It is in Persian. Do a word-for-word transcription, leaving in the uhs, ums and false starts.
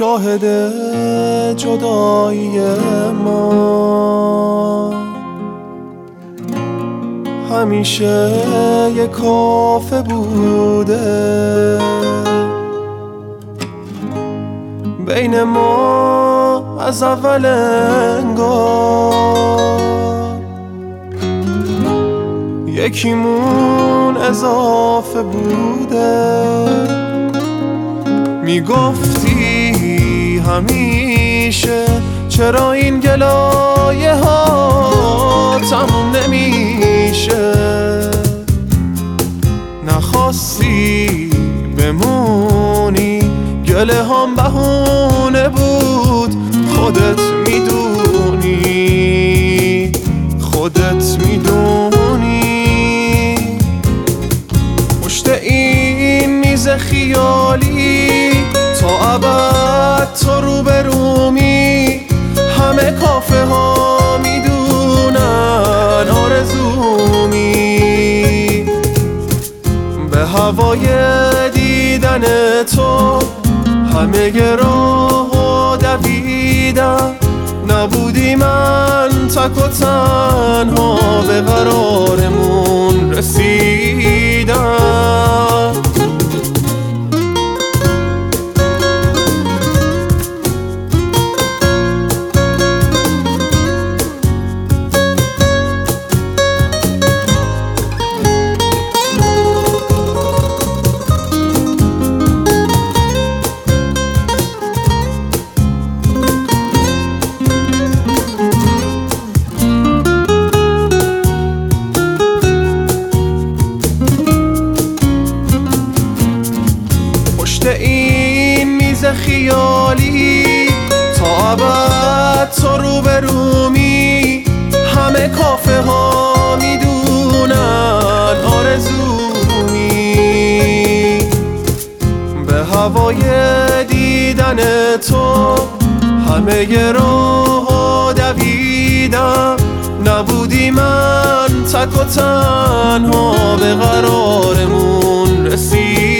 شاهد جدایی ما همیشه یه کافه بوده بین ما از اول انگار یکیمون اضافه بوده میگفتی همیشه چرا این گلایه ها تموم نمیشه نخواستی بمونی گله هم بهونه بود خودت میدونی خودت میدونی پشت این میز خیالی تا ابد تو رو برومی همه کافه ها میدونن آرزومی به هوای دیدن تو همه راه دویدم نبودی من تک و تنها به قرارمون رسیدم این میز خیالی تا ابد تو رو برومی همه کافه ها میدونن آرزومی به هوای دیدن تو همه راه دویدم نبودی من تک و تنها به قرارمون رسید